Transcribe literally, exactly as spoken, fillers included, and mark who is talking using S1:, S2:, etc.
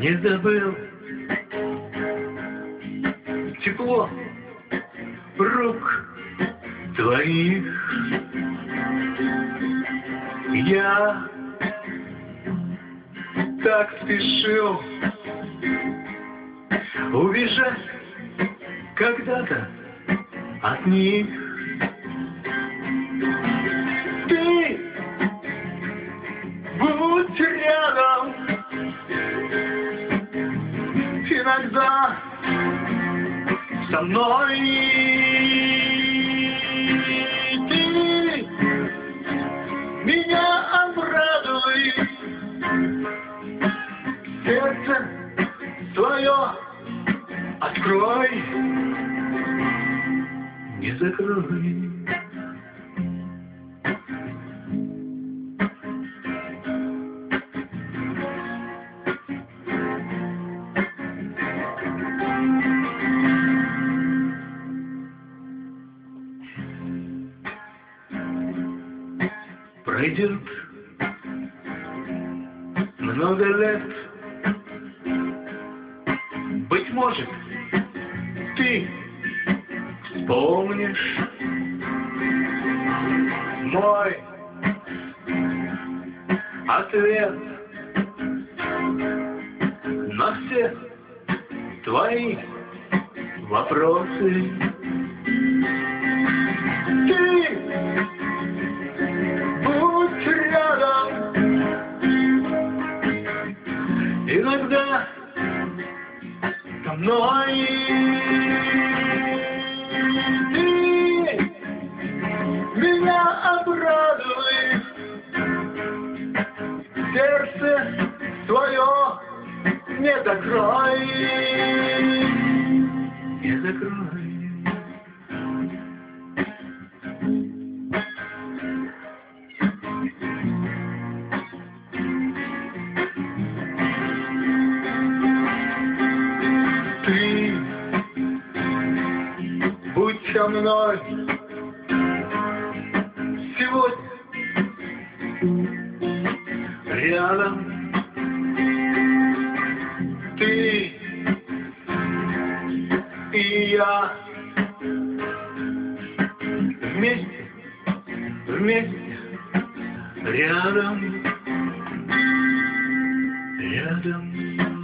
S1: не забыл тепло рук твоих. Я так спешил убежать когда-то от них. Ты будь рядом иногда со мной. Ты меня обрадуй, сердце свое открой, не закрой. Пройдет много лет, быть может, ты вспомнишь мой ответ на все твои вопросы. Ты будь рядом иногда со мной. Ты меня обрадуй, сердце свое не закрой, не закрой. Ты будь со мной сегодня рядом. Ты и я вместе, вместе, рядом, рядом.